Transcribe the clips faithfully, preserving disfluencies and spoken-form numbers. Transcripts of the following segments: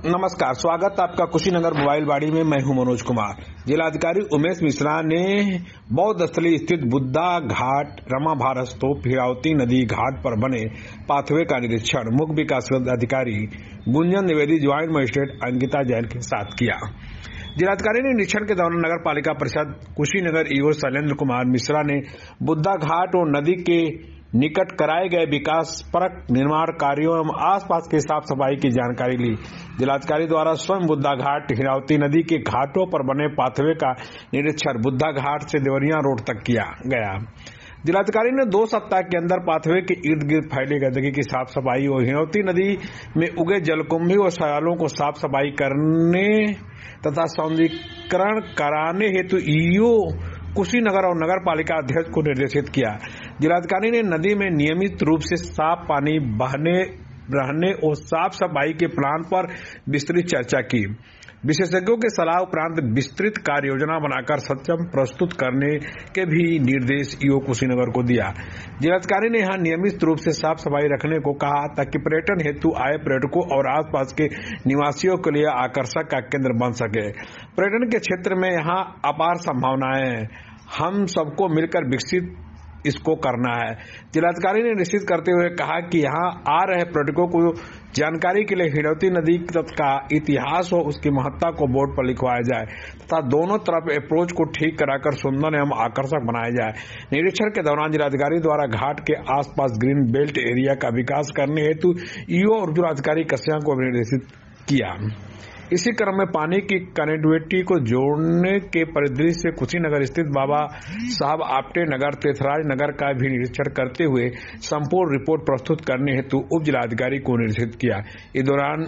नमस्कार, स्वागत आपका कुशीनगर मोबाइल बाड़ी में। मैं हूं मनोज कुमार। जिलाधिकारी उमेश मिश्रा ने बौद्ध स्थली स्थित बुद्धा घाट, रमा भारत स्तूप, हिरावती नदी घाट पर बने पाथवे का निरीक्षण मुख्य विकास अधिकारी गुंजन द्विवेदी, ज्वाइंट मजिस्ट्रेट अंकिता जैन के साथ किया। जिलाधिकारी ने निरीक्षण के दौरान नगर पालिका परिषद कुशीनगर ईओ शैलेंद्र कुमार मिश्रा ने बुद्धा घाट और नदी के निकट कराए गए विकास परक निर्माण कार्यों एवं आसपास की साफ सफाई की जानकारी ली। जिलाधिकारी द्वारा स्वयं बुद्धा घाट, हिरावती नदी के घाटों पर बने पाथवे का निरीक्षण बुद्धा घाट से देवरिया रोड तक किया गया। जिलाधिकारी ने दो सप्ताह के अंदर पाथवे के इर्द गिर्द फैली गंदगी की साफ सफाई और हिरावती नदी में उगे जलकुंभी और शैवालों को साफ सफाई करने तथा सौंदर्यीकरण कराने हेतु ईओ कुशीनगर और नगर पालिका अध्यक्ष को निर्देशित किया। जिलाधिकारी ने नदी में नियमित रूप से साफ पानी बहने रहने और साफ सफाई के प्लान पर विस्तृत चर्चा की। विशेषज्ञों के सलाह उपरांत विस्तृत कार्य योजना बनाकर सक्षम प्रस्तुत करने के भी निर्देश ईओ कुशीनगर को दिया। जिलाधिकारी ने यहां नियमित रूप से साफ सफाई रखने को कहा ताकि पर्यटन हेतु आए पर्यटकों और आसपास के निवासियों के लिए आकर्षक का केंद्र बन सके। पर्यटन के क्षेत्र में यहां अपार संभावनाएं हैं, हम सबको मिलकर विकसित इसको करना है। जिलाधिकारी ने निश्चित करते हुए कहा कि यहाँ आ रहे पर्यटकों को जानकारी के लिए हिरावती नदी का इतिहास हो, उसकी महत्ता को बोर्ड पर लिखवाया जाए तथा दोनों तरफ अप्रोच को ठीक कराकर सुंदर एवं आकर्षक बनाया जाए। निरीक्षण के दौरान जिलाधिकारी द्वारा घाट के आसपास ग्रीन बेल्ट एरिया का विकास करने हेतु ईओ और जिलाधिकारी कस्या को निर्देशित किया। इसी क्रम में पानी की कनेक्टिविटी को जोड़ने के परिदृश्य से कुशीनगर स्थित बाबा साहब आप्टे नगर, तेथराज नगर का भी निरीक्षण करते हुए संपूर्ण रिपोर्ट प्रस्तुत करने हेतु उप जिलाधिकारी को निर्देशित किया। इस दौरान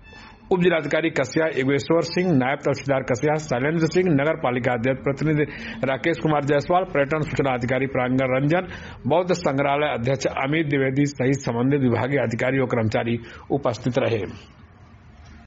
उप जिलाधिकारी कस्या योगेश्वर सिंह, नायब तहसीलदार कस्या शैलेंद्र सिंह, नगर पालिका अध्यक्ष प्रतिनिधि राकेश कुमार जायसवाल, पर्यटन सूचना अधिकारी प्रांगण रंजन, बौद्ध संग्रहालय अध्यक्ष अमित द्विवेदी सहित संबंधित विभागीय अधिकारी और कर्मचारी उपस्थित रहे।